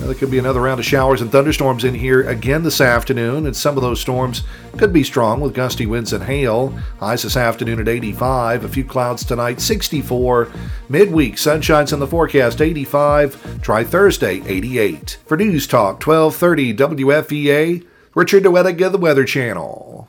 There could be another round of showers and thunderstorms in here again this afternoon, and some of those storms could be strong with gusty winds and hail. Highs this afternoon at 85. A few clouds tonight, 64. Midweek, sunshine's in the forecast, 85. Try Thursday, 88. For News Talk 1230 WFVA, Richard DeWettig of the Weather Channel.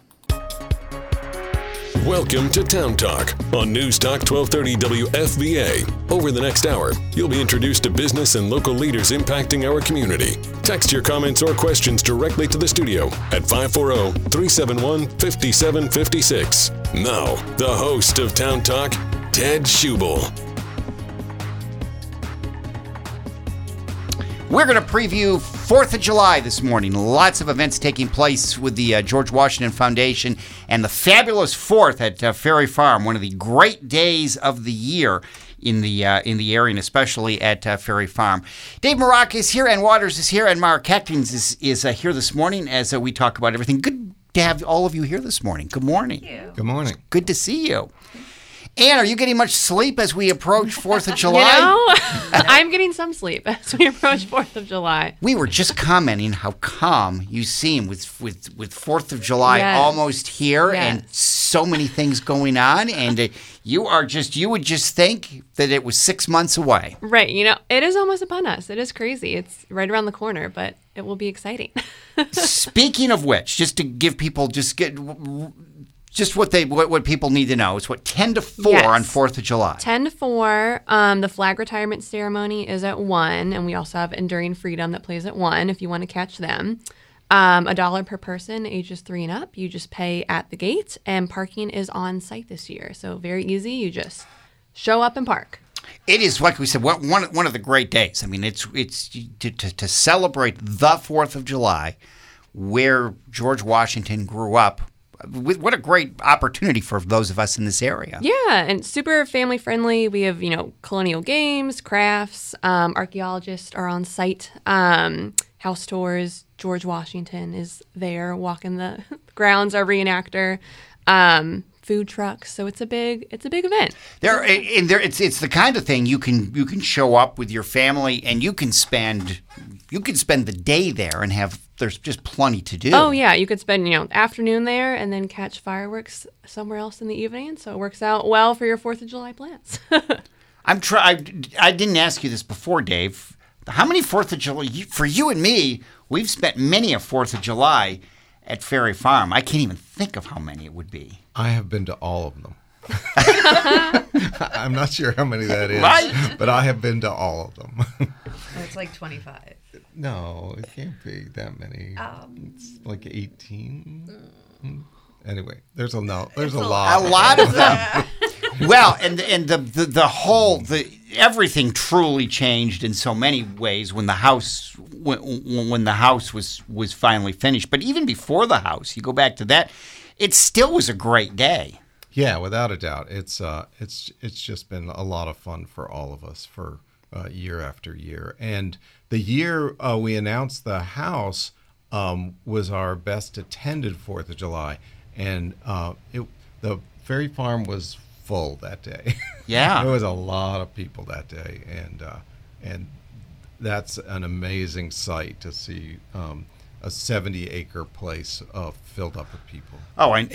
Welcome to Town Talk on News Talk 1230 WFVA. Over the next hour, you'll be introduced to business and local leaders impacting our community. Text your comments or questions directly to the studio at 540-371-5756. Now, the host of Town Talk, Ted Schubel. We're going to preview 4th of July this morning. Lots of events taking place with the George Washington Foundation and the fabulous 4th at Ferry Farm, one of the great days of the year in the area, and especially at Ferry Farm. Dave Maroc is here, and Waters is here, and Mark Atkins is here this morning as we talk about everything. Good to have all of you here this morning. Good morning. Thank you. Good morning. Good to see you. Ann, are you getting much sleep as we approach 4th of July? You know, I'm getting some sleep as we approach 4th of July. We were just commenting how calm you seem with 4th of July almost here and so many things going on, and you would just think that it was 6 months away. Right. You know, it is almost upon us. It is crazy. It's right around the corner, but it will be exciting. Speaking of which, just to give people what people need to know. It's 10 to 4 on 4th of July. 10 to 4. The flag retirement ceremony is at 1, and we also have Enduring Freedom that plays at 1 if you want to catch them. $1 per person, ages 3 and up. You just pay at the gate, and parking is on site this year. So very easy. You just show up and park. It is, like we said, one of the great days. I mean, it's to celebrate the 4th of July, where George Washington grew up. What a great opportunity for those of us in this area. Yeah, and super family friendly. We have, colonial games, crafts, archaeologists are on site, house tours. George Washington is there walking the grounds, our reenactor, food trucks. So it's a big event. It's the kind of thing you can show up with your family, and you can spend the day there and there's just plenty to do. Oh yeah, you could spend afternoon there and then catch fireworks somewhere else in the evening. So it works out well for your 4th of July plans. I didn't ask you this before, Dave. How many 4th of July for you and me? We've spent many a 4th of July at Ferry Farm. I can't even think of how many it would be. I have been to all of them. I'm not sure how many that is, right? But I have been to all of them. It's like 25. No, it can't be that many. It's like 18. Anyway, there's a lot. A lot of them. Well, and everything truly changed in so many ways when the house was finally finished. But even before the house, you go back to that, it still was a great day. Yeah, without a doubt. It's just been a lot of fun for all of us for year after year. And the year we announced the house was our best attended 4th of July, and the Ferry Farm was full that day. Yeah, there was a lot of people that day, and that's an amazing sight to see. A 70-acre place filled up with people. Oh, and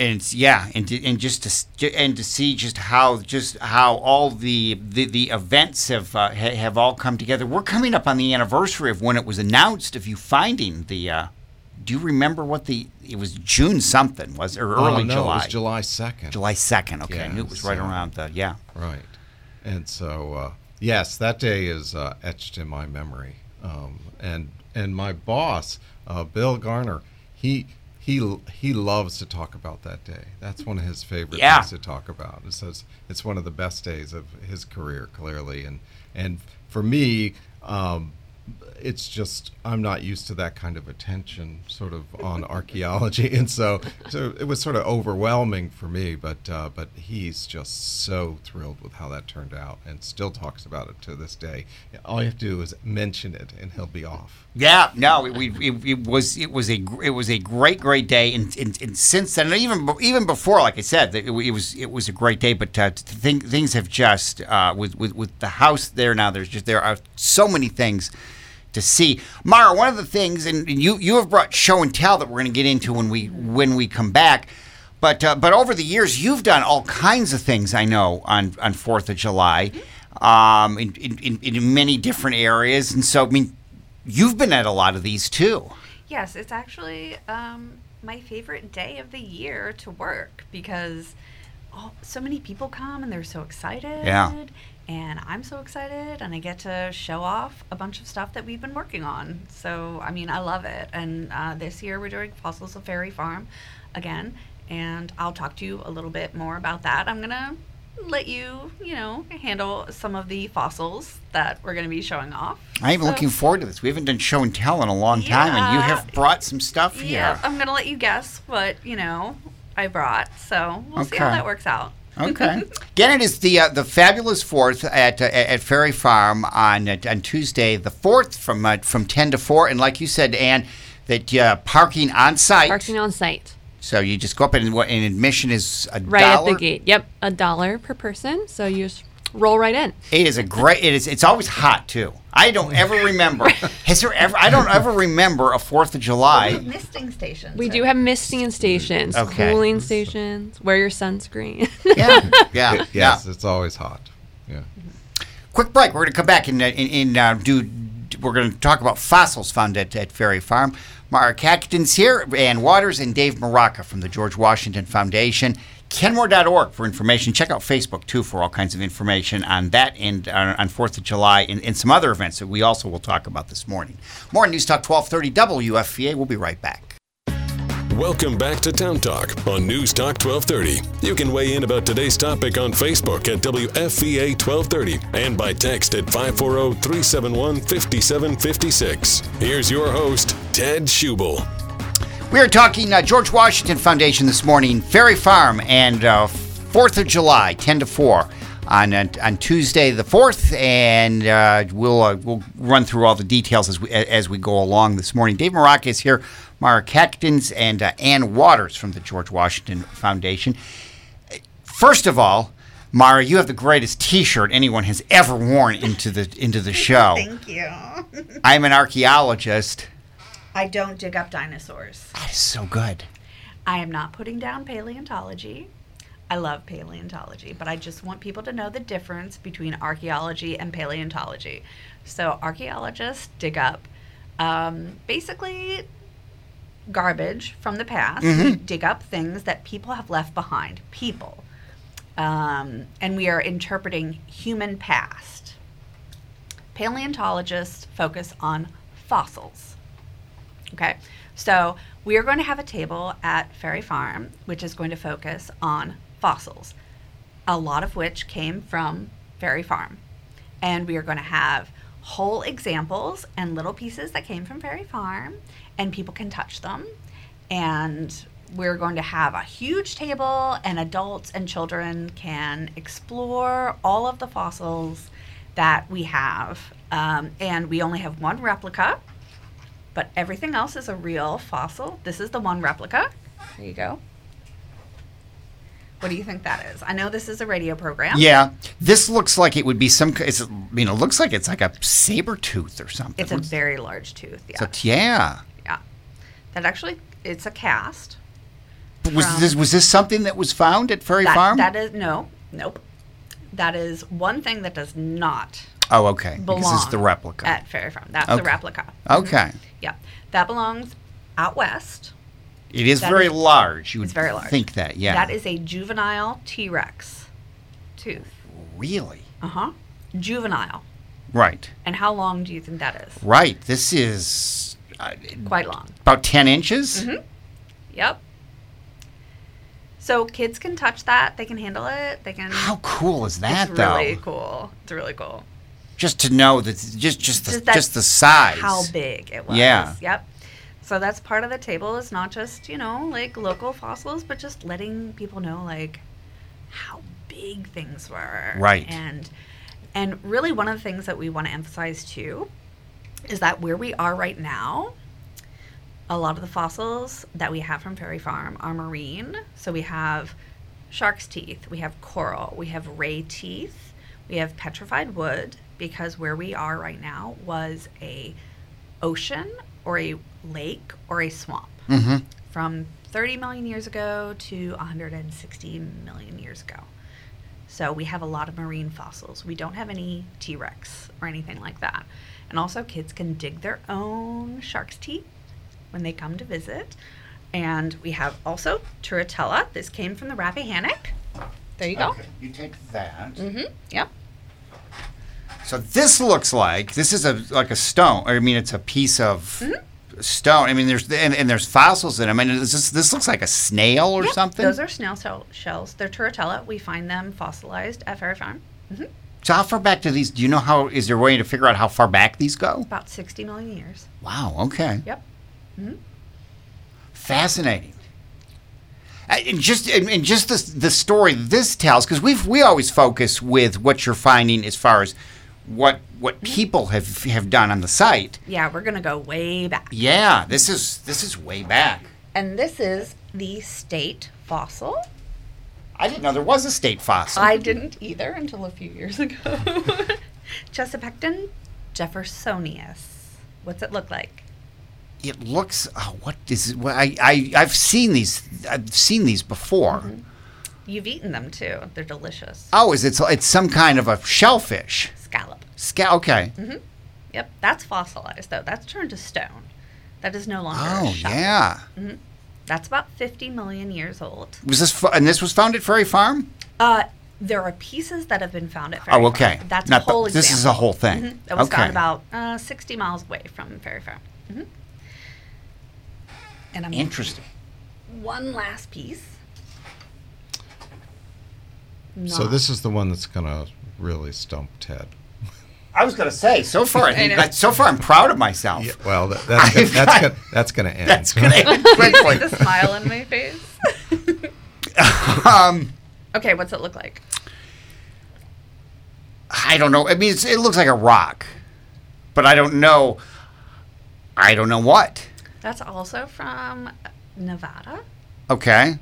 to see just how all the events have all come together. We're coming up on the anniversary of when it was announced of you finding the. Do you remember it was June something, or early July? It was July 2nd. July 2nd. Okay, yeah, I knew it was right around Right, and so yes, that day is etched in my memory. And my boss, Bill Garner, he loves to talk about that day. That's one of his favorite things to talk about. It says it's one of the best days of his career, clearly. And for me, it's just I'm not used to that kind of attention sort of on archaeology, and so it was sort of overwhelming for me. But he's just so thrilled with how that turned out, and still talks about it to this day. All you have to do is mention it, and he'll be off. Yeah, no, it was a great day, and since then, even before, like I said, it was a great day. But things have just with the house there now. There are so many things to see. Mara, one of the things, and you have brought show and tell that we're going to get into when we come back. But over the years, you've done all kinds of things, I know, on 4th of July, in many different areas. And so, I mean, you've been at a lot of these, too. Yes, it's actually my favorite day of the year to work because so many people come and they're so excited. Yeah. And I'm so excited, and I get to show off a bunch of stuff that we've been working on. So, I mean, I love it. And this year we're doing Fossils of Ferry Farm again. And I'll talk to you a little bit more about that. I'm going to let you, handle some of the fossils that we're going to be showing off. I am looking forward to this. We haven't done show and tell in a long time, and you have brought some stuff here. Yeah, I'm going to let you guess what, I brought. So we'll see how that works out. Okay. Again, it is the fabulous 4th at Ferry Farm on Tuesday the 4th from 10 to 4. And like you said, Ann, that parking on site. Parking on site. So you just go up and admission is $1? Right at the gate. Yep, $1 per person. So you just roll right in. It is it's always hot too. I don't ever remember. I don't ever remember a 4th of July. We have misting stations. We do have misting stations, Okay. cooling stations. Wear your sunscreen. Yeah. Yes, it's always hot. Yeah. Quick break. We're going to come back and we're going to talk about fossils found at Ferry Farm. Mara Catkins here, Ann Waters, and Dave Maraca from the George Washington Foundation. Kenmore.org for information. Check out Facebook, too, for all kinds of information on that and on 4th of July and some other events that we also will talk about this morning. More on News Talk 1230 WFVA. We'll be right back. Welcome back to Town Talk on News Talk 1230. You can weigh in about today's topic on Facebook at WFVA 1230 and by text at 540-371-5756. Here's your host, Ted Schubel. We are talking George Washington Foundation this morning, Ferry Farm, and 4th of July, 10 to 4 on Tuesday the 4th, and we'll run through all the details as we go along this morning. Dave Maraca is here, Mara Catkins, and Ann Waters from the George Washington Foundation. First of all, Mara, you have the greatest T-shirt anyone has ever worn into the show. Thank you. I'm an archaeologist. I don't dig up dinosaurs. That is so good. I am not putting down paleontology. I love paleontology, but I just want people to know the difference between archaeology and paleontology. So archaeologists dig up basically garbage from the past. We dig up things that people have left behind. People. And we are interpreting human past. Paleontologists focus on fossils. Okay, so we are going to have a table at Ferry Farm, which is going to focus on fossils, a lot of which came from Ferry Farm. And we are going to have whole examples and little pieces that came from Ferry Farm, and people can touch them. And we're going to have a huge table, and adults and children can explore all of the fossils that we have. And we only have one replica, but everything else is a real fossil. This is the one replica. There you go. What do you think that is? I know this is a radio program. Yeah, this looks like it would be looks like it's like a saber tooth or something. It's a very large tooth, yeah. So, yeah. Yeah. That actually, it's a cast. Was this something that was found at Ferry Farm? Nope. That is one thing that does not Oh, okay. belong Because it's the replica. at Ferry Farm. That's the replica. Okay. Yeah. That belongs out west. It is That very is- large. You would It's very large. think that, yeah. That is a juvenile T-Rex tooth. Really? Uh-huh. Juvenile. Right. And how long do you think that is? Right. This is Quite long. about 10 inches? Mm-hmm. Yep. So kids can touch that. They can handle it. They can. How cool is that, it's though? really cool. It's really cool. Just to know that just the size. How big it was. Yeah. Yep. So that's part of the table is not just, like local fossils, but just letting people know like how big things were. Right. And really one of the things that we want to emphasize too is that where we are right now, a lot of the fossils that we have from Ferry Farm are marine. So we have shark's teeth, we have coral, we have ray teeth, we have petrified wood, because where we are right now was a ocean or a lake or a swamp from 30 million years ago to 160 million years ago. So we have a lot of marine fossils. We don't have any T-Rex or anything like that. And also kids can dig their own shark's teeth when they come to visit. And we have also Turritella. This came from the Rappahannock. There you go. Okay, you take that. Yep. So this looks like this is like a stone. I mean, it's a piece of stone. I mean, there's fossils in them. I mean, this looks like a snail or something. Those are snail shells. They're Turritella. We find them fossilized at Ferry Farm. So how far back do these? Do you know is there a way to figure out how far back these go? About 60 million years. Wow. Okay. Yep. Fascinating. And just the story this tells, because we always focus with what you're finding as far as what people have done on the site. Yeah, we're gonna go way back. Yeah, this is way back. And this is the state fossil. I didn't know there was a state fossil. I didn't either until a few years ago. Chesapecten jeffersonius. What's it look like? It looks. Oh, what is it? Well, I've seen these. I've seen these before. You've eaten them too. They're delicious. Oh, it's some kind of a shellfish. Scallop. Okay. Yep, that's fossilized though. That's turned to stone. That is no longer a Oh shell. yeah. That's about 50 million years old. Was this and this was found at Ferry Farm? There are pieces that have been found at Ferry Oh, okay. Farm. That's Not a whole the- example. this is a whole thing. That was Okay. found about 60 miles away from Ferry Farm. And I'm Interesting. one last piece. So this is the one that's going to really stump Ted. I was going to say, so far, I know. so far, I'm proud of myself. Yeah, well, that's going to end. That's going to end See quickly. the smile on my face. Okay, what's it look like? I don't know. I mean, it looks like a rock, but I don't know. I don't know what. That's also from Nevada. Okay.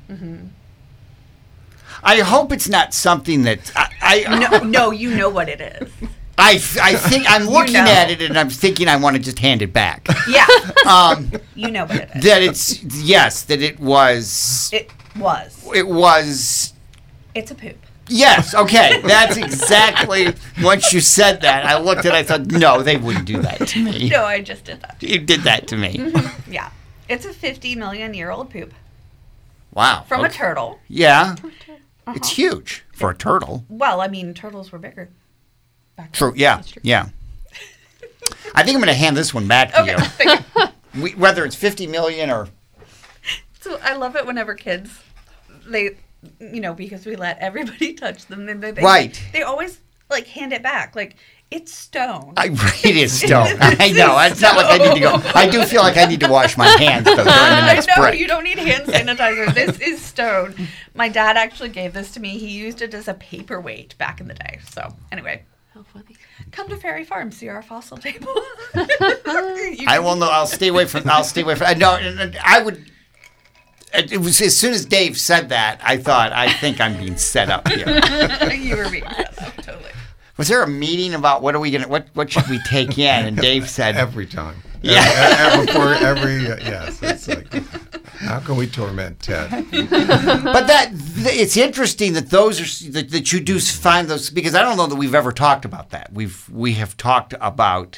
I hope it's not something that No, you know what it is. I think I'm looking know. at it and I'm thinking I want to just hand it back. Yeah. You know what it is. That it's yes, that it was. It was. It was. It's a poop. Yes, okay. That's exactly, once you said that, I looked at it, I thought, no, they wouldn't do that to me. No, I just did that. You did that to me. Yeah. It's a 50 million year old poop Wow. from a okay. turtle. Yeah. It's huge for a turtle. Well, I mean, turtles were bigger. Back True, yeah, yeah. I think I'm going to hand this one back to you. Whether it's 50 million or... So I love it whenever kids, because we let everybody touch them. And Right. They always, hand it back. It's stone. It is stone. I know. It's not like I need to go. I do feel like I need to wash my hands, though, during the next I know, break. you don't need hand sanitizer. This is stone. My dad actually gave this to me. He used it as a paperweight back in the day. So, anyway. How funny. Come to Ferry Farm, see our fossil table. I will know. I'll stay away from. No, I would. It was as soon as Dave said that, I think I'm being set up here. You were being set up, totally. Was there a meeting about what should we take in? And Dave said Every time. Yeah. Before every, yes. It's like, how can we torment Ted? But it's interesting that that you do find those, because I don't know that we've ever talked about that. We have talked about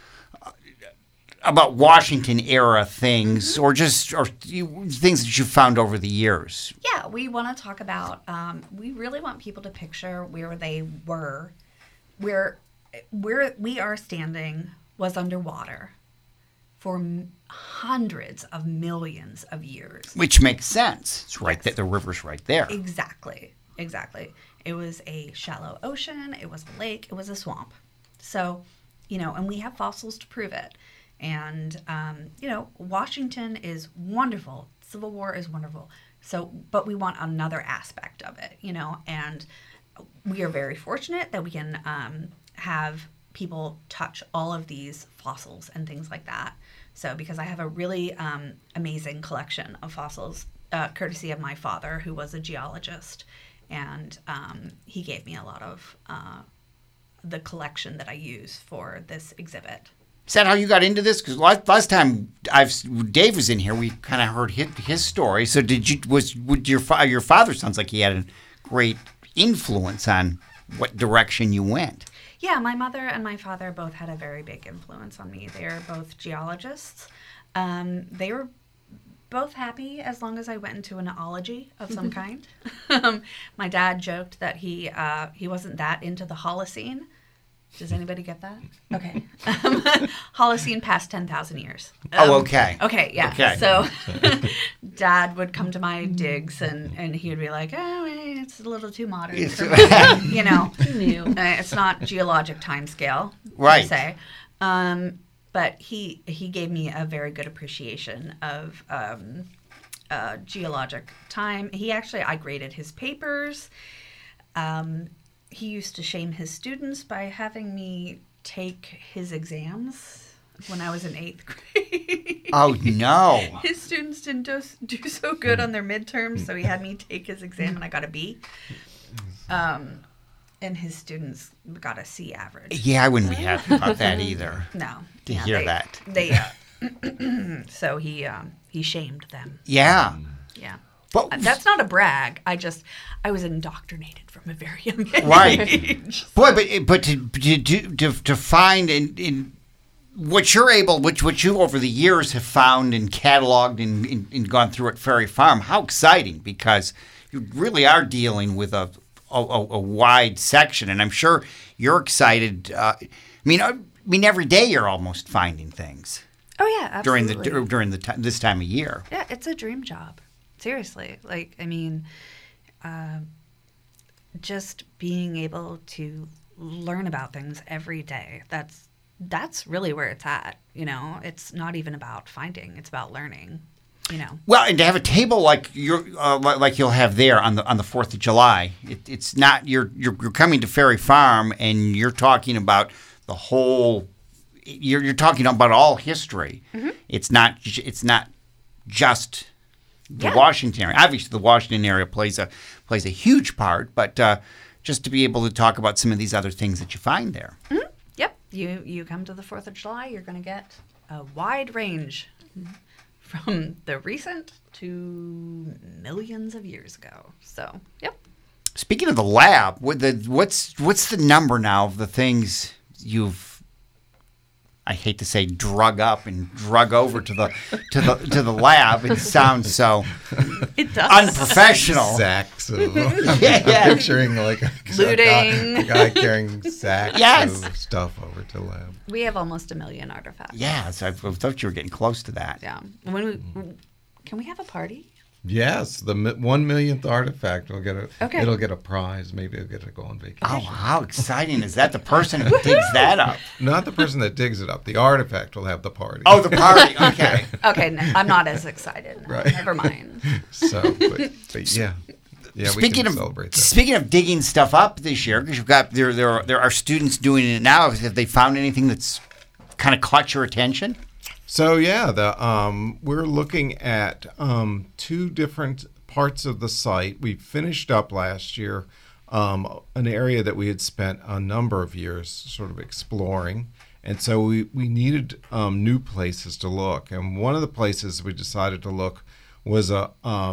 Washington era things or things that you've found over the years. Yeah, we want to talk about, we really want people to picture where they were, where we are standing was underwater for hundreds of millions of years. Which makes sense. It's right there. The river's right there. Exactly. It was a shallow ocean. It was a lake. It was a swamp. So, and we have fossils to prove it. And, Washington is wonderful. Civil War is wonderful. So, but we want another aspect of it, and we are very fortunate that we can have people touch all of these fossils and things like that. So, because I have a really amazing collection of fossils, courtesy of my father, who was a geologist, and he gave me a lot of the collection that I use for this exhibit. Is that how you got into this? Because last time Dave was in here, we kind of heard his story. So would your father sounds like he had a great influence on what direction you went? Yeah, my mother and my father both had a very big influence on me. They are both geologists. They were both happy as long as I went into an ology of some kind. My dad joked that he wasn't that into the Holocene. Does anybody get that? Okay. Holocene past 10,000 years. Okay. Okay, yeah. Okay. So Dad would come to my digs and he would be like, oh, it's a little too modern for me. You know. New. It's not geologic time scale, Right. per se. But he gave me a very good appreciation of geologic time. I graded his papers. He used to shame his students by having me take his exams when I was in 8th grade. Oh, no. His students didn't do so good on their midterms, so he had me take his exam and I got a B. And his students got a C average. Yeah, I wouldn't be happy about that either. No. To hear that. So he shamed them. Yeah. Yeah. But That's not a brag. I was indoctrinated from a very young age. Right. Boy, but to find in what you're able, what you over the years have found and cataloged and gone through at Ferry Farm, how exciting, because you really are dealing with a wide section, and I'm sure you're excited. I mean, every day you're almost finding things Oh yeah, absolutely. during this time of year. Yeah, it's a dream job. Seriously. Just being able to learn about things every day. That's really where it's at. You know, it's not even about finding; it's about learning. You know. Well, and to have a table like like you'll have there on the 4th of July, it's not you're coming to Ferry Farm and you're talking about the whole. You're talking about all history. Mm-hmm. It's not just the Washington area. Obviously, the Washington area plays a huge part, but just to be able to talk about some of these other things that you find there. Mm-hmm. Yep, you come to the 4th of July, you're going to get a wide range from the recent to millions of years ago. So, yep. Speaking of the lab, what's the number now of the things you've, I hate to say, drug up and drug over to the lab? It sounds so It does. unprofessional. Sacks of, Yeah. I'm picturing like Looting. a guy carrying sacks Yes. of stuff over to lab. We have almost 1 million artifacts. Yeah, so I thought you were getting close to that. Yeah. Can we have a party? Yes, the 1 millionth artifact will get Okay. It'll get a prize. Maybe it'll get to go on vacation. Oh, how exciting is that? The person who digs that up. Not the person that digs it up. The artifact will have the party. Oh, the party. Okay. Okay, no, I'm not as excited. No, Right. Never mind. So, but yeah, we can celebrate that. Speaking of digging stuff up this year, because you've got there are students doing it now. Have they found anything that's kind of caught your attention? So yeah, we're looking at 2 different parts of the site. We finished up last year an area that we had spent a number of years sort of exploring, and so we needed new places to look. And one of the places we decided to look was it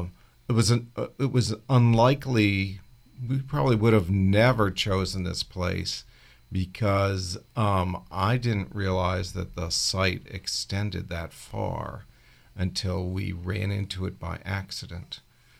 was unlikely. We probably would have never chosen this place, because I didn't realize that the site extended that far until we ran into it by accident.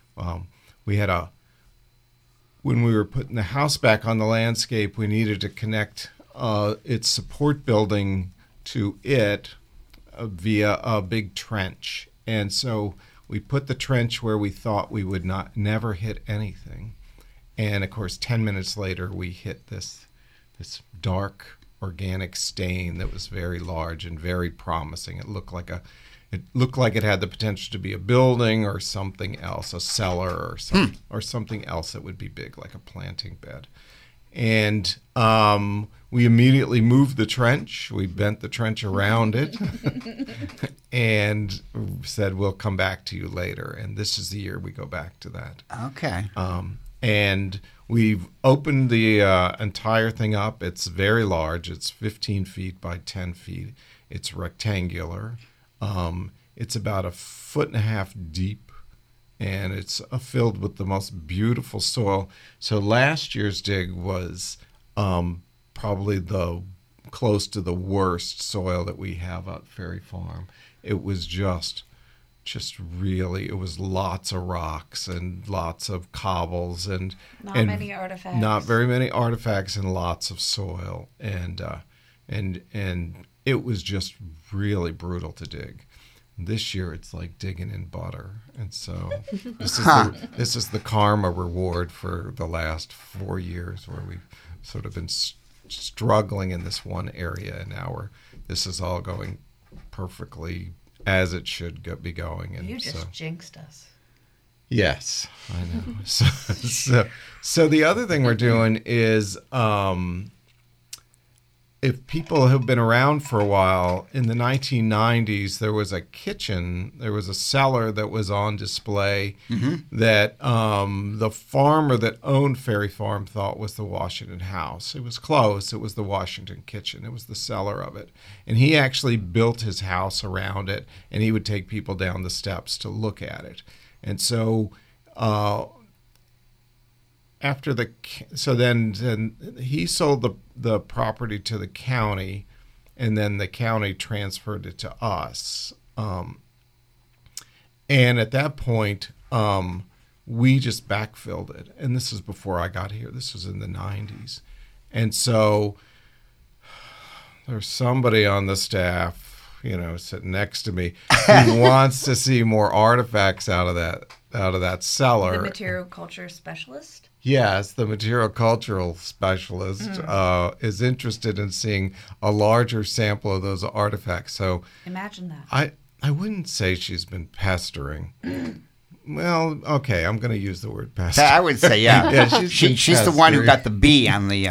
When we were putting the house back on the landscape, we needed to connect its support building to it via a big trench. And so we put the trench where we thought we would never hit anything. And of course, 10 minutes later, we hit this dark organic stain that was very large and very promising. It looked like it had the potential to be a building or something else, a cellar or something else that would be big, like a planting bed. And we immediately moved the trench. We bent the trench around it and said, we'll come back to you later. And this is the year we go back to that. Okay. And we've opened the entire thing up. It's very large. It's 15 feet by 10 feet. It's rectangular. It's about 1.5 feet deep, and it's filled with the most beautiful soil. So last year's dig was probably close to the worst soil that we have at Ferry Farm. It was just really, it was lots of rocks and lots of cobbles and Not many artifacts. Not very many artifacts and lots of soil, and it was just really brutal to dig. This year it's like digging in butter, and so this is the karma reward for the last 4 years where we've sort of been struggling in this one area, and now this is all going perfectly as it should be going. And You just jinxed us. Yes, I know. So the other thing we're doing is, if people have been around for a while, in the 1990s, there was a cellar that was on display that the farmer that owned Ferry Farm thought was the Washington House. It was close. It was the Washington Kitchen. It was the cellar of it. And he actually built his house around it, and he would take people down the steps to look at it. And so then he sold the property to the county, and then the county transferred it to us. And at that point, we just backfilled it. And this is before I got here. This was in the 90s. And so there's somebody on the staff, sitting next to me who wants to see more artifacts out of that cellar. The material culture specialist? Yes, the material cultural specialist is interested in seeing a larger sample of those artifacts. So imagine that. I wouldn't say she's been pestering. Well, okay, I'm going to use the word pestering. I would say, yeah. She's the one who got the B on the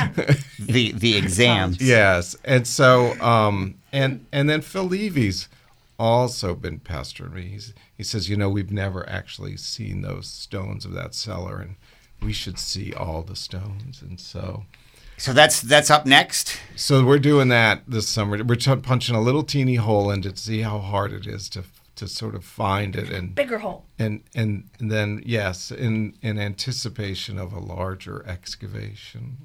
exams. Yes, and so and then Phil Levy's also been pestering me. He says, we've never actually seen those stones of that cellar, and we should see all the stones. And so that's up next. So we're doing that this summer. We're punching a little teeny hole in to see how hard it is to sort of find it, and bigger hole. And then yes, in anticipation of a larger excavation.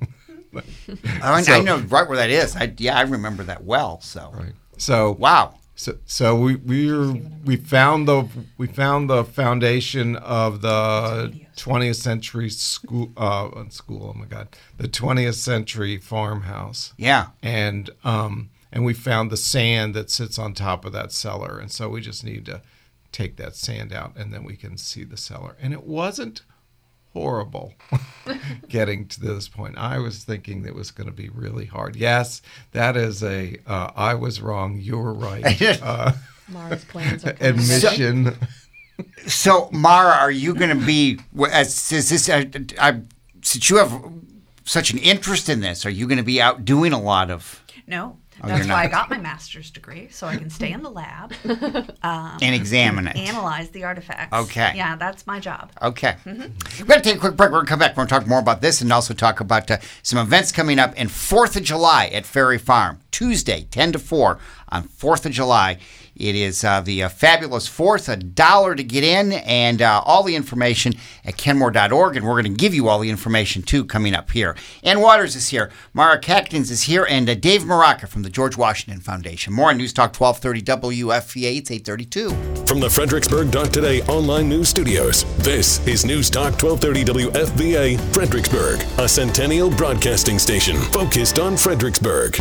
I know right where that is. I remember that well. So right. So wow. So we found the foundation of the 20th century school. Oh my God, the 20th century farmhouse. Yeah. And we found the sand that sits on top of that cellar, and so we just need to take that sand out, and then we can see the cellar. And it wasn't horrible getting to this point. I was thinking it was going to be really hard. Yes, that is I was wrong, you were right. Mara's plans are admission. So Mara, are you going to be, since you have such an interest in this, are you going to be out doing a lot of... No. That's why I got my master's degree, so I can stay in the lab and examine it, analyze the artifacts. Okay. Yeah, that's my job. Okay. Mm-hmm. We're going to take a quick break. We're going to come back. We're going to talk more about this and also talk about some events coming up in 4th of July at Ferry Farm. Tuesday, 10 to 4 on 4th of July. It is the fabulous 4th, $1 to get in, and all the information at kenmore.org, and we're going to give you all the information, too, coming up here. Ann Waters is here, Mara Catkins is here, and Dave Maraca from the George Washington Foundation. More on News Talk 1230 WFVA. It's 8:32. From the Fredericksburg.Today online news studios, this is News Talk 1230 WFVA, Fredericksburg, a Centennial broadcasting station focused on Fredericksburg.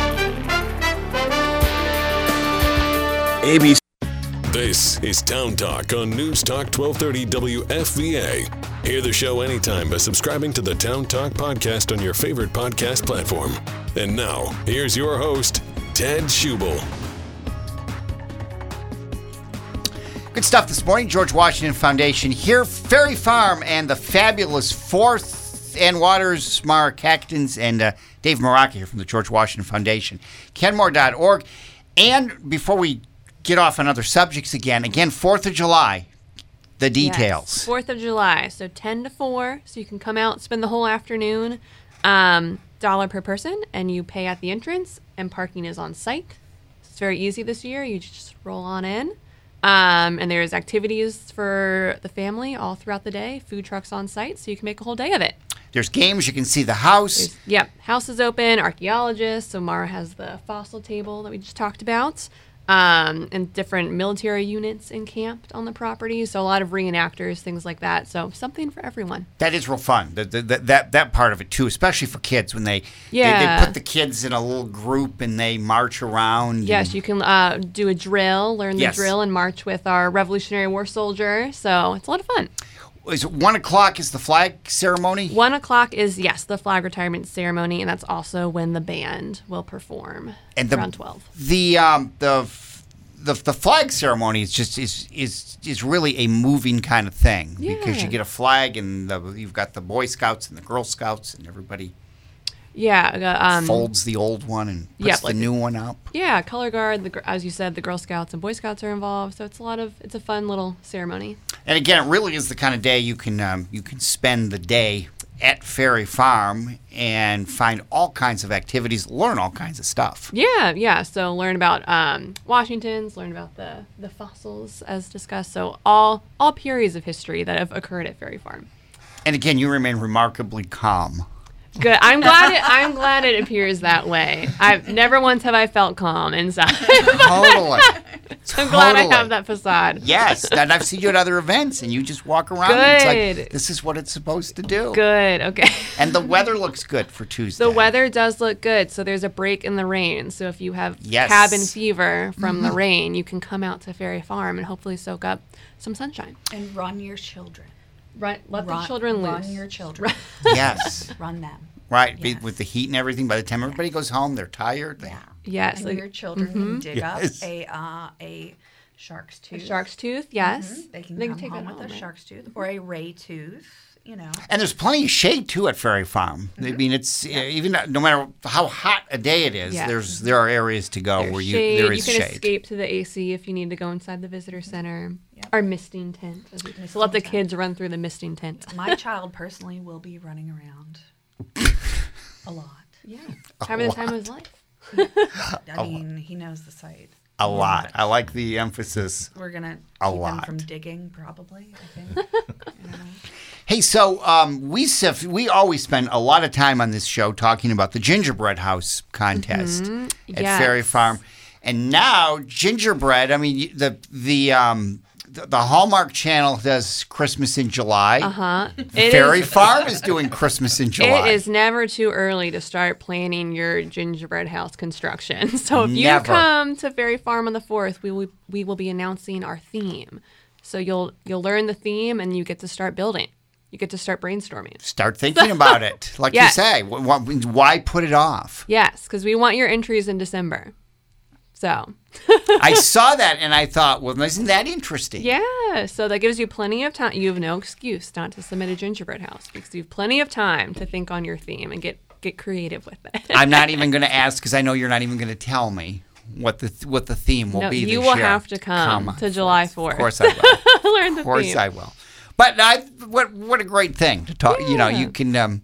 ABC. This is Town Talk on News Talk 1230 WFVA. Hear the show anytime by subscribing to the Town Talk podcast on your favorite podcast platform. And now, here's your host, Ted Schubel. Good stuff this morning. George Washington Foundation here, Ferry Farm, and the fabulous 4th, Ann Waters, Mara Catkins, and Dave Maraca here from the George Washington Foundation. Kenmore.org. And before we get off on other subjects again, 4th of July, The details. Yes. 4th of July, so 10 to 4, so you can come out, spend the whole afternoon. $1 per person, and you pay at the entrance, and parking is on site. It's very easy this year. You just roll on in. And there's activities for the family all throughout the day, food trucks on site, so you can make a whole day of it. There's games. You can see the house. House is open, archaeologists. So Mara has the fossil table that we just talked about. And different military units encamped on the property. So a lot of reenactors, things like that. So something for everyone. That is real fun. That part of it too, especially for kids when they put the kids in a little group and they march around. Yes, you can do a drill, learn the drill, and march with our Revolutionary War soldier. So it's a lot of fun. Is it 1 o'clock is the flag ceremony? 1 o'clock is, the flag retirement ceremony, and that's also when the band will perform around 12. The flag ceremony is really a moving kind of thing because you get a flag and you've got the Boy Scouts and the Girl Scouts and everybody folds the old one and puts the new one up. Yeah, color guard. As you said, the Girl Scouts and Boy Scouts are involved, so it's a fun little ceremony. And again, it really is the kind of day you can spend the day at Ferry Farm and find all kinds of activities, learn all kinds of stuff. Yeah. So learn about Washington's, learn about the fossils as discussed. So all periods of history that have occurred at Ferry Farm. And again, you remain remarkably calm. Good. I'm glad it appears that way. I've never once have I felt calm inside. Totally. I'm glad I have that facade. Yes, and I've seen you at other events, and you just walk around. Good. And it's like, this is what it's supposed to do. Good. Okay. And the weather looks good for Tuesday. The weather does look good. So there's a break in the rain. So if you have cabin fever from the rain, you can come out to Ferry Farm and hopefully soak up some sunshine. And run your children. Let the children loose. Run your children. Yes. Run them. Right. Yes. With the heat and everything, by the time everybody goes home, they're tired. Yes. And your children can dig up a shark's tooth. A shark's tooth, yes. They can take home that with a right? shark's tooth or a ray tooth. And there's plenty of shade too at Ferry Farm. I mean, it's even no matter how hot a day it is, there are areas to go where there is shade. You can escape to the AC if you need to go inside the visitor center. Our misting tent. So let the kids run through the misting tent. My child personally will be running around a lot. Yeah, having the time of his life. I mean, he knows the site. A lot. I like the emphasis. We're gonna keep him from digging, probably. I think. Hey, so we always spend a lot of time on this show talking about the gingerbread house contest at Ferry Farm, and now gingerbread. I mean, the Hallmark Channel does Christmas in July. Ferry Farm is doing Christmas in July. It is never too early to start planning your gingerbread house construction. So if you come to Ferry Farm on the 4th, we will be announcing our theme. So you'll learn the theme and you get to start building. You get to start brainstorming. Start thinking about it, like you say. Why put it off? Yes, because we want your entries in December. So I saw that and I thought, well, isn't that interesting? Yeah, so that gives you plenty of time. You have no excuse not to submit a gingerbread house because you have plenty of time to think on your theme and get creative with it. I'm not even going to ask because I know you're not even going to tell me what the theme will be this year. You will have to come to July 4th. Of course I will. Learn the theme. Of course I will. But what a great thing to talk. Yeah. You can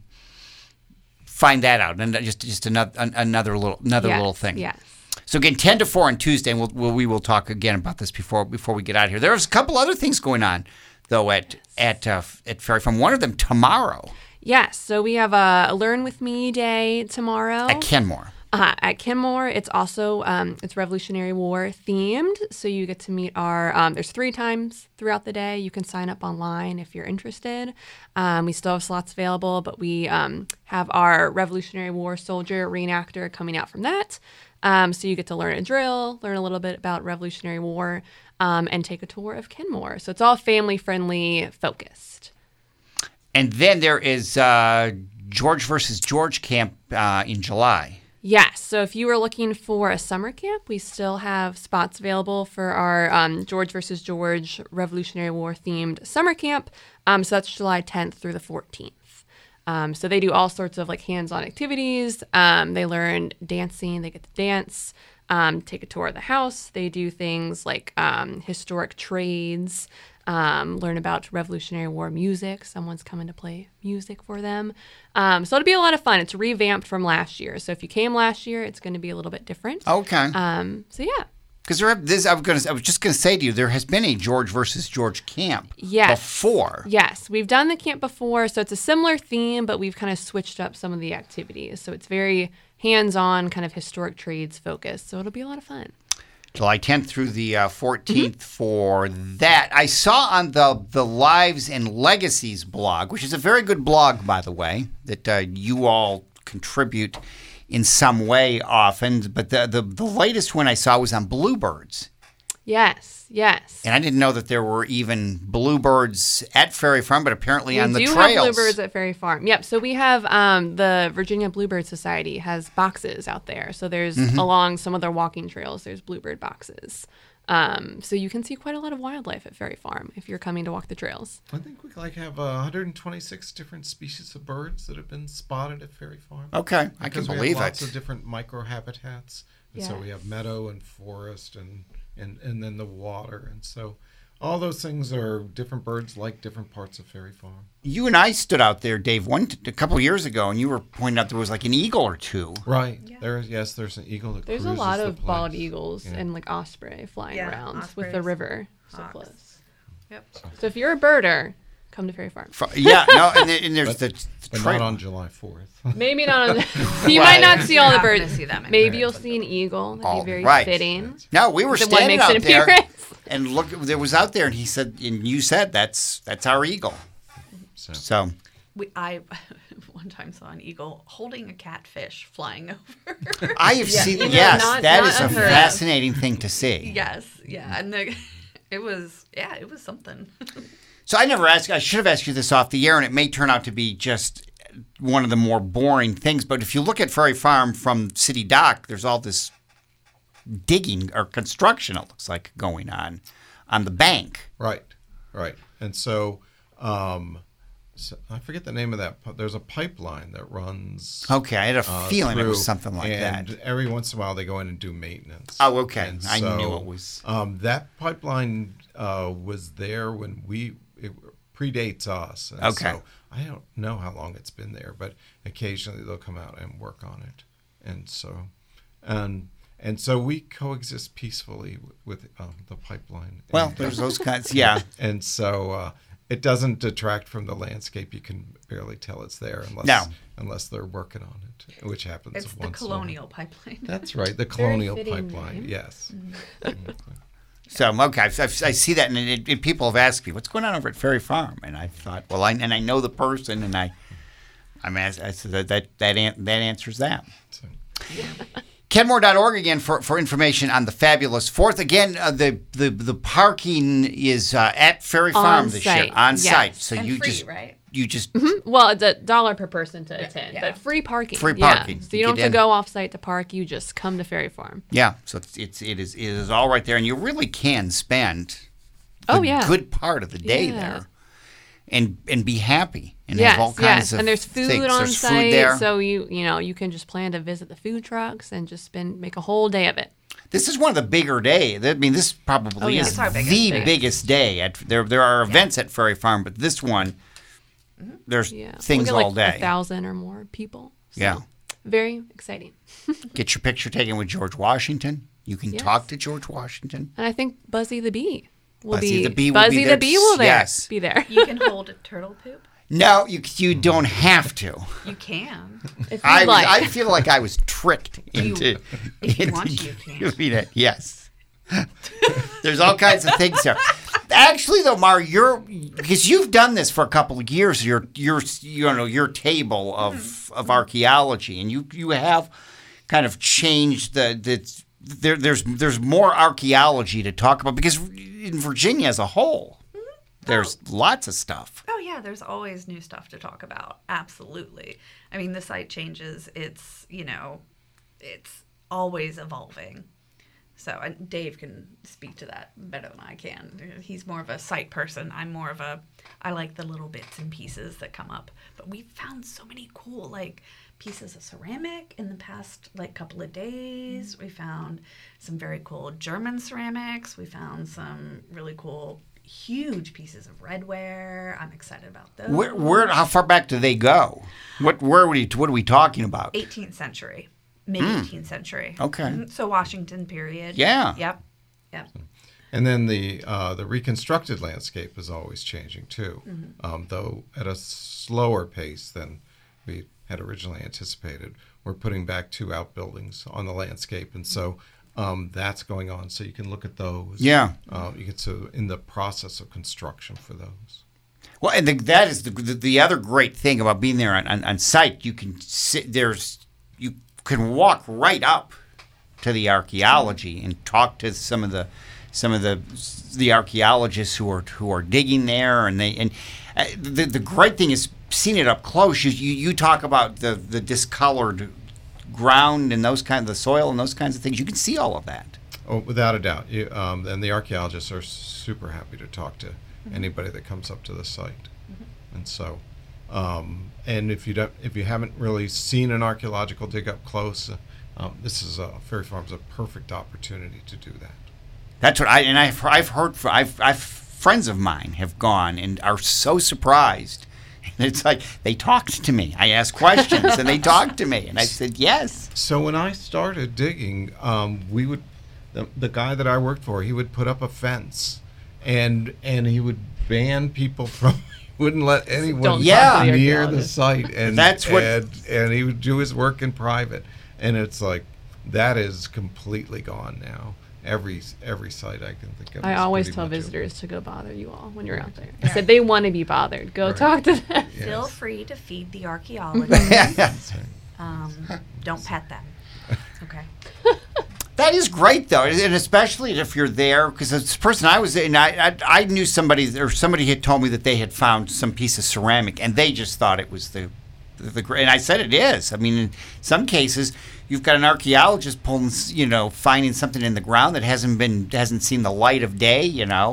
find that out, and just another little thing. Yes. So again, 10 to 4 on Tuesday, and we will talk again about this before we get out of here. There's a couple other things going on though at Ferry Farm. One of them tomorrow. Yes. So we have a Learn With Me Day tomorrow at Kenmore. At Kenmore, it's also it's Revolutionary War themed, so you get to meet our. There's 3 times throughout the day. You can sign up online if you're interested. We still have slots available, but we have our Revolutionary War soldier reenactor coming out from that. So you get to learn a drill, learn a little bit about Revolutionary War, and take a tour of Kenmore. So it's all family-friendly focused. And then there is George versus George camp in July. Yes. So if you were looking for a summer camp, we still have spots available for our George versus George Revolutionary War themed summer camp. So that's July 10th through the 14th. So they do all sorts of like hands-on activities. They learn dancing. They get to dance, take a tour of the house. They do things like historic trades. learn about Revolutionary War music. Someone's coming to play music for them. So it'll be a lot of fun. It's revamped from last year. So if you came last year, it's going to be a little bit different. Okay. So yeah. Because I was just going to say to you, there has been a George versus George camp before. Yes, we've done the camp before, so it's a similar theme, but we've kind of switched up some of the activities. So it's very hands-on, kind of historic trades focused. So it'll be a lot of fun. July 10th through the 14th for that. I saw on the Lives and Legacies blog, which is a very good blog, by the way, that you all contribute in some way often, but the latest one I saw was on bluebirds. Yes. And I didn't know that there were even bluebirds at Ferry Farm, but apparently on the trails. We do have bluebirds at Ferry Farm. Yep. So we have the Virginia Bluebird Society has boxes out there. So there's along some of their walking trails, there's bluebird boxes. So you can see quite a lot of wildlife at Ferry Farm if you're coming to walk the trails. I think we have 126 different species of birds that have been spotted at Ferry Farm. Okay, I can believe we have it. lots of different microhabitats. And so we have meadow and forest and then the water. And so all those things are different birds like different parts of Ferry Farm. You and I stood out there, Dave, a couple of years ago, and you were pointing out there was like an eagle or two. Right. Yeah. There's an eagle that There's a cruises lot the of place. bald eagles and like osprey flying around with the river so hawks. close. Yep. So if you're a birder, come to Ferry Farm. And there's the But trail. not on July 4th. Maybe not. You might not see all the You're not gonna birds. see that many Maybe birds. you'll see an eagle. That'd be very right. fitting. No, we were The one standing makes out an there, appearance. and look, there was out there, and he said, and you said that's our eagle. So I one time saw an eagle holding a catfish flying over. I have seen. You know, Yes, not that is a unheard of. fascinating thing to see. Yes, yeah, and it was something. So I should have asked you this off the air, and it may turn out to be just one of the more boring things. But if you look at Ferry Farm from City Dock, there's all this digging or construction, it looks like, going on the bank. Right. And so, so I forget the name of that. There's a pipeline that runs. Okay, I had a feeling it was through, something like and that. every once in a while they go in and do maintenance. Oh, okay. And I so, knew it was. That pipeline was there when it predates us. And Okay. So I don't know how long it's been there, but occasionally they'll come out and work on it. And so we coexist peacefully with the pipeline. Well, And, there's those kinds. Yeah. and so it doesn't detract from the landscape. You can barely tell it's there unless they're working on it, which happens It's the once in a colonial pipeline. That's right, the colonial fitting pipeline. name. Yes. So, okay, I see that, and people have asked me, what's going on over at Ferry Farm? And I thought, well, I know the person, and I said that answers that. So, Kenmore.org again for information on the fabulous 4th. Again, the parking is at Ferry Farm On this site, year, on yes. site. So And you free, just right? you just Well, it's $1 per person to attend, yeah. but free parking. Free Yeah. parking. So you You don't get have to in. go off site to park. You just come to Ferry Farm. yeah. So it is all right there, and you really can spend Oh, a yeah. good part of the day Yeah. there, and be happy and Yes, have all kinds of and there's food things. on There's site, food there. so you can just plan to visit the food trucks and just make a whole day of it. This is one of the bigger days. I mean, this probably yeah. is It's our biggest the day. biggest day. There are events at Ferry Farm, but this one, there's Yeah, things we'll get all like day. 1,000 or more people. So Yeah. very exciting. Get your picture taken with George Washington. You can Yes. talk to George Washington. And I think Buzzy the Bee will Buzzy be the Bee will be Buzzy there. the Bee will Yes. be there. You can hold a turtle poop. No, you don't have to. You can. If I you'd like. I feel like I was tricked into. if you into want to, you can. doing it. Yes. There's all kinds of things there. Actually, though, Mar, because you've done this for a couple of years. Your table of archaeology, and you have kind of changed there's more archaeology to talk about because in Virginia as a whole, there's lots of stuff. Oh yeah, there's always new stuff to talk about. Absolutely. I mean, the site changes. It's always evolving. So and Dave can speak to that better than I can. He's more of a site person. I'm more of I like the little bits and pieces that come up. But we found so many cool pieces of ceramic in the past couple of days. We found some very cool German ceramics. We found some really cool huge pieces of redware. I'm excited about those. How far back do they go? What are we talking about? 18th century, mid 18th century. Okay. So Washington period. Yeah. Yep. And then the reconstructed landscape is always changing too, though at a slower pace than we had originally anticipated. We're putting back 2 outbuildings on the landscape, and so that's going on. So you can look at those. Yeah. You get in the process of construction for those. Well, and that is the other great thing about being there on site. You can you can walk right up to the archaeology and talk to some of the archaeologists who are digging there, and the great thing is seeing it up close. You talk about the discolored ground and the soil and those kinds of things. You can see all of that. Oh, without a doubt. And the archaeologists are super happy to talk to anybody that comes up to the site. And so, and if you haven't really seen an archaeological dig up close, this is Ferry Farm's a perfect opportunity to do that. That's what I've heard. I've friends of mine have gone and are so surprised. And it's like they talked to me. I asked questions and they talked to me, and I said yes. So when I started digging, we would the guy that I worked for, he would put up a fence, and he would ban people from. He wouldn't let anyone near the site, and and he would do his work in private. And it's like that is completely gone now. Every site I can think of. I always tell visitors to go bother you all when you're out there. I said they want to be bothered. Go talk to them. Yes. Feel free to feed the archaeologists. Don't pet them. Okay. That is great, though, and especially if you're there, because this person I was in, I knew somebody, or somebody had told me that they had found some piece of ceramic, and they just thought it was the and I said it is. I mean, in some cases, you've got an archaeologist finding something in the ground that hasn't seen the light of day,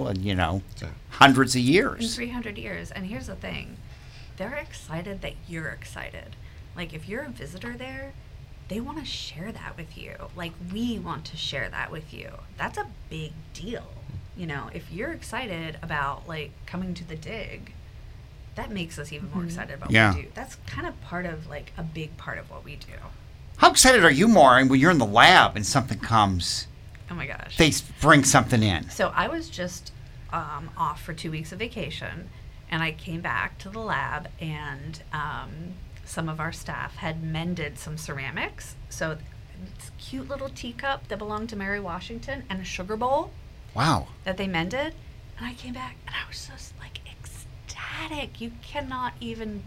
hundreds of years. In 300 years. And here's the thing. They're excited that you're excited. Like, if you're a visitor there, they want to share that with you. Like, we want to share that with you. That's a big deal. If you're excited about, like, coming to the dig, that makes us even more excited about what we do. That's kind of part of, like, a big part of what we do. How excited are you, Maureen, when you're in the lab and something comes? Oh, my gosh. They bring something in. So I was just off for 2 weeks of vacation, and I came back to the lab, and some of our staff had mended some ceramics. So it's a cute little teacup that belonged to Mary Washington and a sugar bowl. Wow. That they mended. And I came back, and I was just, like, ecstatic. You cannot even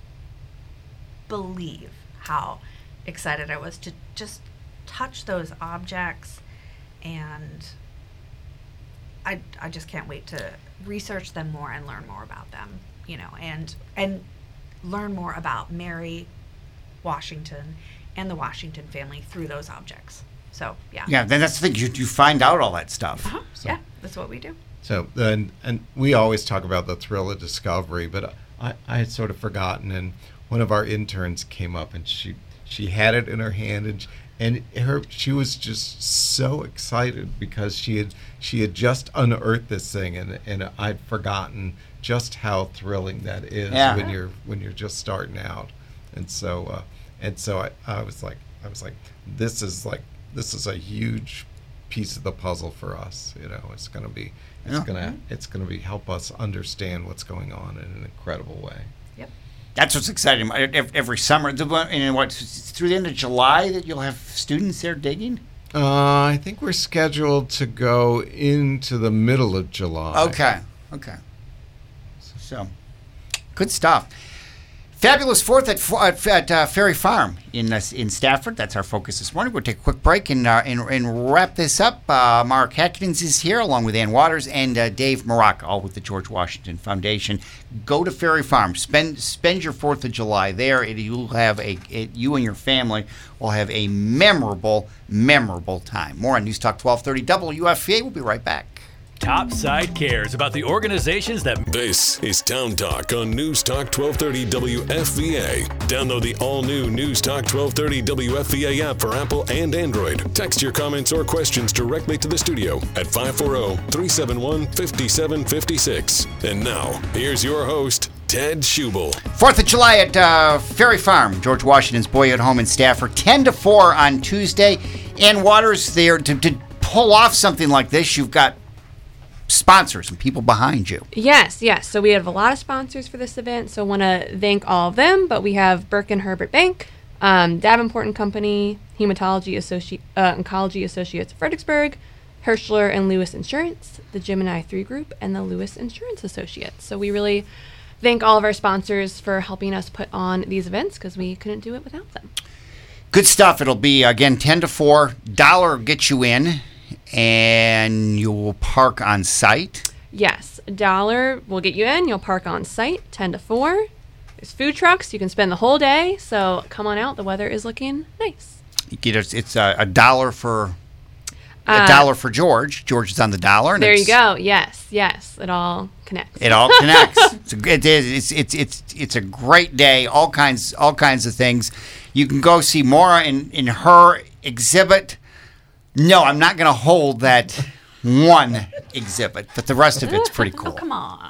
believe how excited I was to just touch those objects, and I just can't wait to research them more and learn more about them, and learn more about Mary Washington and the Washington family through those objects. So, yeah. Yeah, then that's the thing. You find out all that stuff. Uh-huh. Yeah, that's what we do. So, and we always talk about the thrill of discovery, but I had sort of forgotten, and one of our interns came up, and she had it in her hand, and she was just so excited because she had just unearthed this thing, and I'd forgotten just how thrilling that is when you're just starting out, and so I was like this is a huge piece of the puzzle for us. It's going to be help us understand what's going on in an incredible way. Yep. That's what's exciting. Every summer, through the end of July that you'll have students there digging? I think we're scheduled to go into the middle of July. Okay. So, good stuff. Fabulous 4th at Ferry Farm in Stafford. That's our focus this morning. We'll take a quick break and wrap this up. Mark Hatkins is here along with Ann Waters and Dave Maracca, all with the George Washington Foundation. Go to Ferry Farm. Spend your 4th of July there. You'll have you and your family will have a memorable time. More on News Talk 1230 WFVA. We'll be right back. Topside cares about the organizations that... This is Town Talk on News Talk 1230 WFVA. Download the all-new News Talk 1230 WFVA app for Apple and Android. Text your comments or questions directly to the studio at 540-371-5756. And now, here's your host, Ted Schubel. 4th of July at Ferry Farm, George Washington's Boyhood Home in Stafford, 10 to 4 on Tuesday. And Waters there to pull off something like this. You've got sponsors and people behind you. Yes. So we have a lot of sponsors for this event, so I want to thank all of them. But we have Burke and Herbert Bank, Davenport and Company, Oncology Associates of Fredericksburg, Hirschler and Lewis Insurance, the Gemini 3 Group, and the Lewis Insurance Associates. So we really thank all of our sponsors for helping us put on these events because we couldn't do it without them. Good stuff. It'll be, again, 10 to 4. $1 gets you in, and you will park on site. Yes, $1 will get you in. You'll park on site, 10 to 4. There's food trucks. You can spend the whole day, so come on out. The weather is looking nice. It's $1 for... $1 for George. George is on the dollar. And there you go. Yes. It all connects. It all connects. It's a great day. All kinds of things. You can go see Maura in her exhibit. No, I'm not going to hold that one exhibit, but the rest of it's pretty cool. Oh, come on.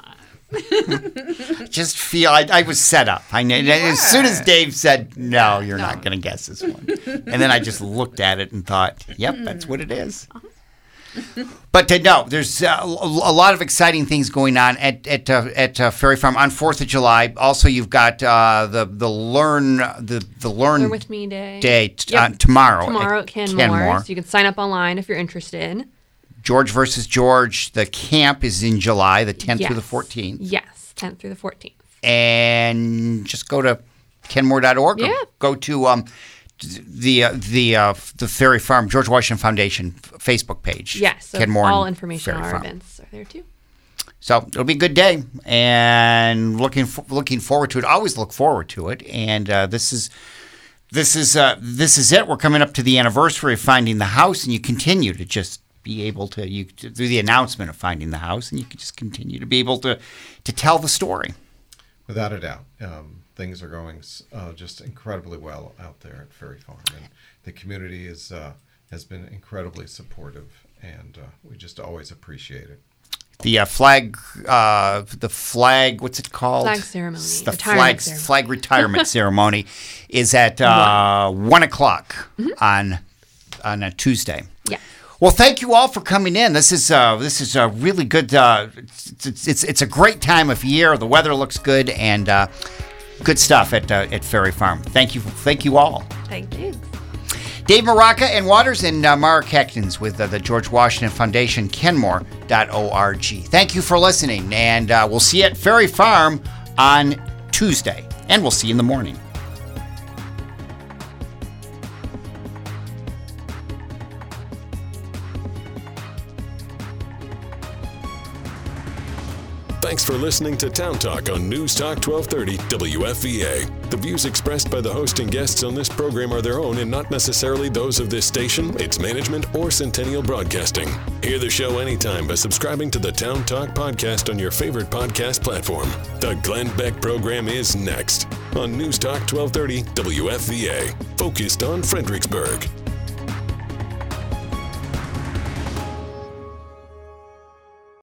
Just feel I was set up. I knew as soon as Dave said, "No, you're not going to guess this one," and then I just looked at it and thought, "Yep, that's what it is." But no, there's a lot of exciting things going on at Ferry Farm on 4th of July. Also, you've got the Learn with Me Day tomorrow. Tomorrow at Kenmore. So you can sign up online if you're interested. George versus George. The camp is in July, the 10th through the 14th. Yes, 10th through the 14th. And just go to kenmore.org. Yeah. Or go to the Ferry Farm George Washington Foundation Facebook page. Yes, so Kenmore all information on our Farm. events are there too. So it'll be a good day, and looking forward to it. Always look forward to it, and this is it. We're coming up to the anniversary of finding the house, and you continue to just be able to do the announcement of finding the house, and you can just continue to be able to tell the story. Without a doubt. Things are going just incredibly well out there at Ferry Farm, and the community has been incredibly supportive, and we just always appreciate it. The flag, what's it called? Flag ceremony. The flag retirement ceremony is at 1 o'clock on a Tuesday. Yeah. Well, thank you all for coming in. This is a really good. It's a great time of year. The weather looks good, and good stuff at Ferry Farm. Thank you all. Thank you. Dave Maraca and Waters and Mara Kechtens with the George Washington Foundation, Kenmore.org. Thank you for listening, and we'll see you at Ferry Farm on Tuesday, and we'll see you in the morning. Thanks for listening to Town Talk on News Talk 1230 WFVA. The views expressed by the host and guests on this program are their own and not necessarily those of this station, its management, or Centennial Broadcasting. Hear the show anytime by subscribing to the Town Talk podcast on your favorite podcast platform. The Glenn Beck program is next on News Talk 1230 WFVA, focused on Fredericksburg.